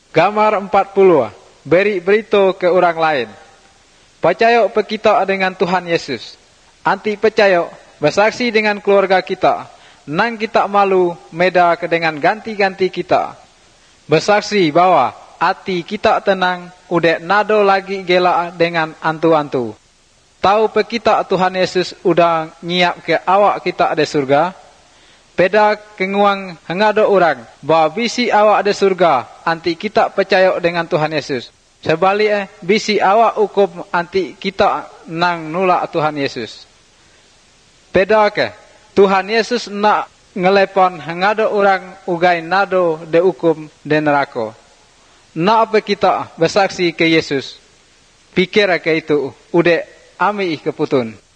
Gamar 40. Beri berita ke orang lain. Percaya kita dengan Tuhan Yesus. Anti percaya bersaksi dengan keluarga kita. Nang kita malu meda ke dengan ganti-ganti kita. Bersaksi bahwa hati kita tenang, udah nado lagi gela dengan antu-antu. Tahu kita Tuhan Yesus udah nyiap ke awak kita ada surga. Peda kenguang hengado orang bahwa bisi awak ada surga, anti kita percaya dengan Tuhan Yesus. Sebaliknya bisi awak hukum anti kita nang nolak Tuhan Yesus. Peda ke Tuhan Yesus nak ngelepon hengado orang ugai nado de hukum de neraka. Nak apa kita bersaksi ke Yesus? Pikir ke itu, udah ami keputun.